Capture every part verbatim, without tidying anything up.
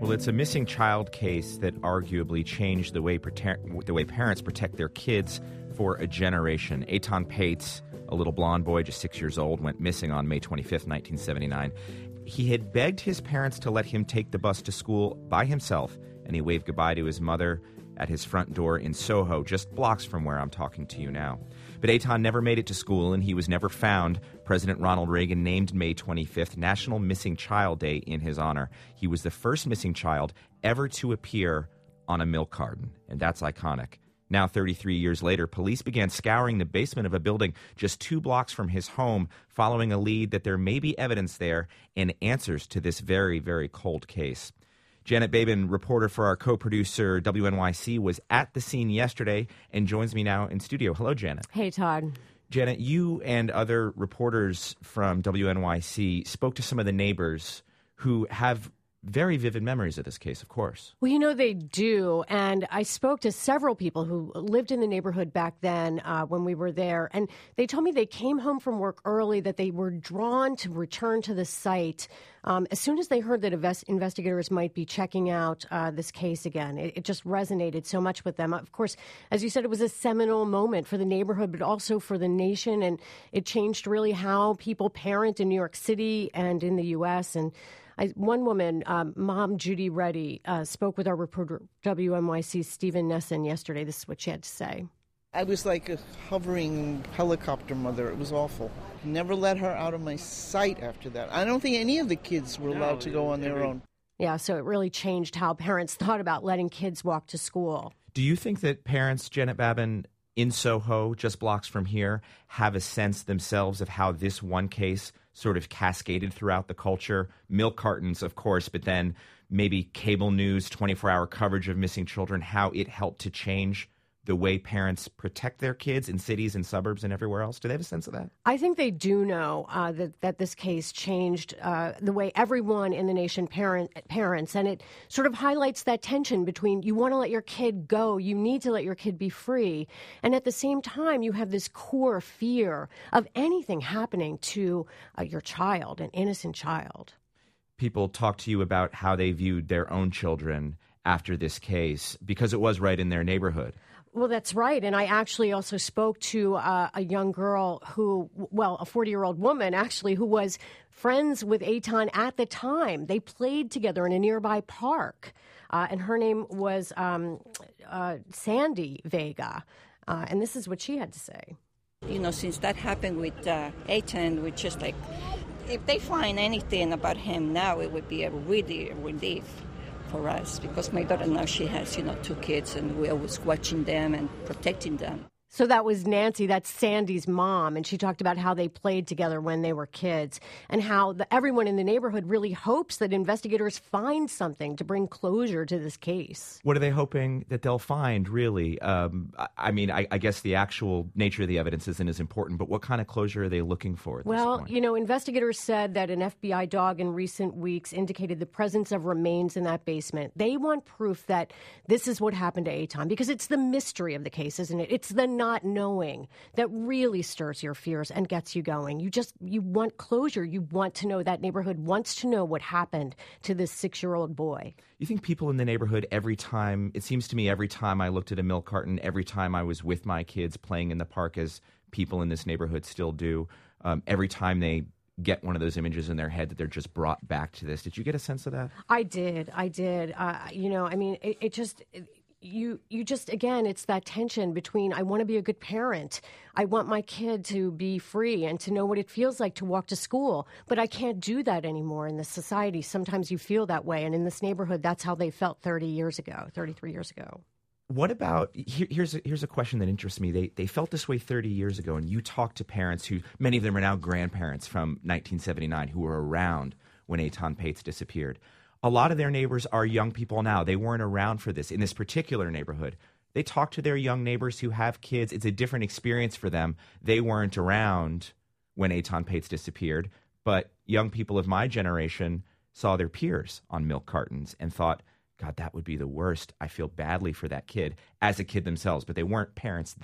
Well, it's a missing child case that arguably changed the way prote- the way parents protect their kids for a generation. Eitan Paetz, a little blonde boy just six years old, went missing on May twenty-fifth, nineteen seventy-nine. He had begged his parents to let him take the bus to school by himself, and he waved goodbye to his mother at his front door in Soho, just blocks from where I'm talking to you now. But Eitan never made it to school, and he was never found. President Ronald Reagan named May twenty-fifth National Missing Child Day in his honor. He was the first missing child ever to appear on a milk carton, and that's iconic. Now, thirty-three years later, police began scouring the basement of a building just two blocks from his home, following a lead that there may be evidence there and answers to this very, very cold case. Janet Babin, reporter for our co-producer W N Y C, was at the scene yesterday and joins me now in studio. Hello, Janet. Hey, Todd. Janet, you and other reporters from W N Y C spoke to some of the neighbors who have very vivid memories of this case, of course. Well, you know, they do. And I spoke to several people who lived in the neighborhood back then uh, when we were there. And they told me they came home from work early, that they were drawn to return to the site um, as soon as they heard that invest- investigators might be checking out uh, this case again. It, it just resonated so much with them. Of course, as you said, it was a seminal moment for the neighborhood, but also for the nation. And it changed really how people parent in New York City and in the U S. And I, one woman, um, Mom Judy Reddy, uh, spoke with our reporter, W N Y C's Stephen Nesson, yesterday. This is what she had to say. I was like a hovering helicopter mother. It was awful. Never let her out of my sight after that. I don't think any of the kids were allowed no, to go on their own. Yeah, so it really changed how parents thought about letting kids walk to school. Do you think that parents, Janet Babin, in Soho, just blocks from here, have a sense themselves of how this one case sort of cascaded throughout the culture? Milk cartons, of course, but then maybe cable news, twenty-four hour coverage of missing children, how it helped to change the way parents protect their kids in cities and suburbs and everywhere else? Do they have a sense of that? I think they do know uh, that, that this case changed uh, the way everyone in the nation parent, parents, and it sort of highlights that tension between you want to let your kid go, you need to let your kid be free, and at the same time you have this core fear of anything happening to uh, your child, an innocent child. People talk to you about how they viewed their own children after this case because it was right in their neighborhood. Well, that's right. And I actually also spoke to uh, a young girl who, well, a forty-year-old woman, actually, who was friends with Eitan at the time. They played together in a nearby park. Uh, and her name was um, uh, Sandy Vega. Uh, and this is what she had to say. You know, since that happened with uh, Eitan, we just like, if they find anything about him now, it would be a really relief for us, because my daughter now, she has, you know, two kids, and we're always watching them and protecting them. So that was Nancy, that's Sandy's mom, and she talked about how they played together when they were kids and how the, everyone in the neighborhood really hopes that investigators find something to bring closure to this case. What are they hoping that they'll find, really? Um, I, I mean, I, I guess the actual nature of the evidence isn't as important, but what kind of closure are they looking for at well, this point? You know, investigators said that an F B I dog in recent weeks indicated the presence of remains in that basement. They want proof that this is what happened to Eitan, because it's the mystery of the case, isn't it? It's the not knowing that really stirs your fears and gets you going. You just, you want closure. You want to know, that neighborhood wants to know what happened to this six-year-old boy. You think people in the neighborhood, every time, it seems to me every time I looked at a milk carton, every time I was with my kids playing in the park, as people in this neighborhood still do, um, every time they get one of those images in their head, that they're just brought back to this. Did you get a sense of that? I did. I did. Uh, you know, I mean, it, it just... It, You you just, again, it's that tension between, I want to be a good parent. I want my kid to be free and to know what it feels like to walk to school. But I can't do that anymore in this society. Sometimes you feel that way. And in this neighborhood, that's how they felt thirty years ago, thirty-three years ago. What about, here, here's, a, here's a question that interests me. They, they felt this way thirty years ago, and you talked to parents who, many of them are now grandparents from nineteen seventy-nine, who were around when Eitan Paetz disappeared. A lot of their neighbors are young people now. They weren't around for this in this particular neighborhood. They talk to their young neighbors who have kids. It's a different experience for them. They weren't around when Eitan Paetz disappeared, but young people of my generation saw their peers on milk cartons and thought, God, that would be the worst. I feel badly for that kid, as a kid themselves, but they weren't parents then.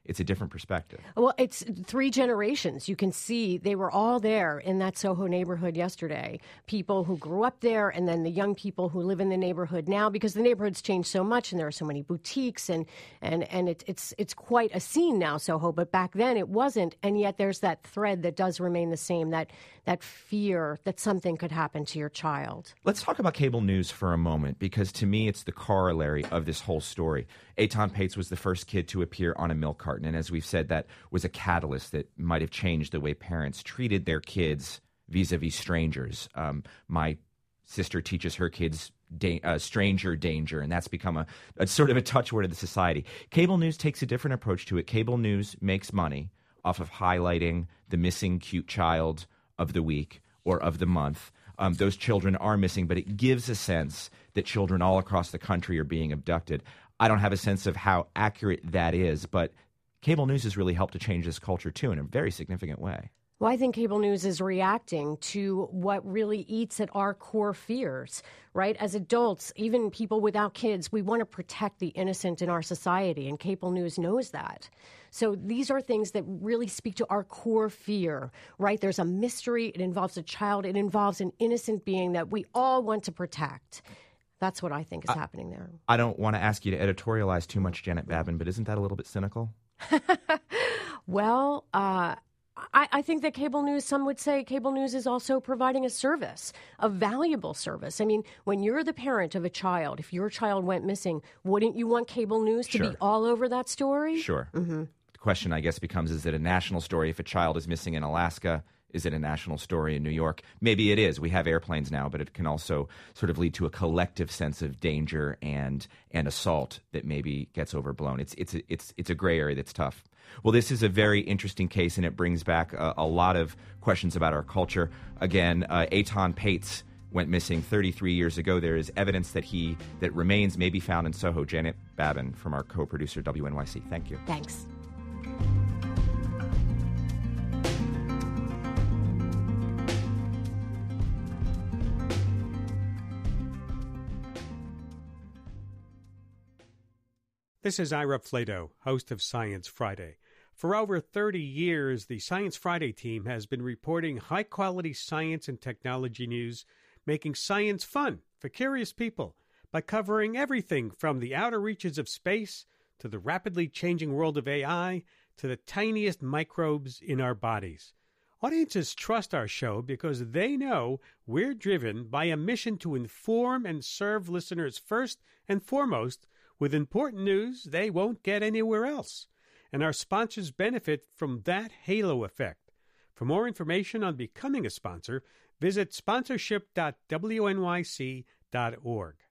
it's a different perspective. Well, it's three generations. You can see they were all there in that Soho neighborhood yesterday. People who grew up there, and then the young people who live in the neighborhood now, because the neighborhood's changed so much, and there are so many boutiques, and and and it, it's it's quite a scene now, Soho. But back then it wasn't, and yet there's that thread that does remain the same. That that fear that something could happen to your child. Let's talk about cable news for a moment, because to me it's the corollary of this whole story. Eitan Pates was the first kid to appear on a milk carton, and as we've said, that was a catalyst that might have changed the way parents treated their kids vis-a-vis strangers. Um, my sister teaches her kids da- uh, stranger danger, and that's become a, a sort of a touchword of the society. Cable news takes a different approach to it. Cable news makes money off of highlighting the missing cute child of the week or of the month. Um, those children are missing, but it gives a sense that children all across the country are being abducted. I don't have a sense of how accurate that is, but cable news has really helped to change this culture, too, in a very significant way. Well, I think cable news is reacting to what really eats at our core fears, right? As adults, even people without kids, we want to protect the innocent in our society, and cable news knows that. So these are things that really speak to our core fear, right? There's a mystery. It involves a child. It involves an innocent being that we all want to protect. That's what I think is I, happening there. I don't want to ask you to editorialize too much, Janet Babin, but isn't that a little bit cynical? Well, uh, I, I think that cable news, some would say cable news is also providing a service, a valuable service. I mean, when you're the parent of a child, if your child went missing, wouldn't you want cable news to Sure. be all over that story? Sure. Mm-hmm. The question, I guess, becomes, is it a national story? If a child is missing in Alaska, is it a national story in New York? Maybe it is. We have airplanes now, but it can also sort of lead to a collective sense of danger and and assault that maybe gets overblown. It's it's a, it's it's a gray area that's tough. Well, this is a very interesting case, and it brings back a, a lot of questions about our culture. Again, uh, Eitan Pates went missing thirty-three years ago. There is evidence that he that remains may be found in Soho. Janet Babin from our co-producer W N Y C. Thank you. Thanks. This is Ira Flato, host of Science Friday. For over thirty years, the Science Friday team has been reporting high-quality science and technology news, making science fun for curious people by covering everything from the outer reaches of space to the rapidly changing world of A I to the tiniest microbes in our bodies. Audiences trust our show because they know we're driven by a mission to inform and serve listeners first and foremost with important news they won't get anywhere else. And our sponsors benefit from that halo effect. For more information on becoming a sponsor, visit sponsorship dot w n y c dot org.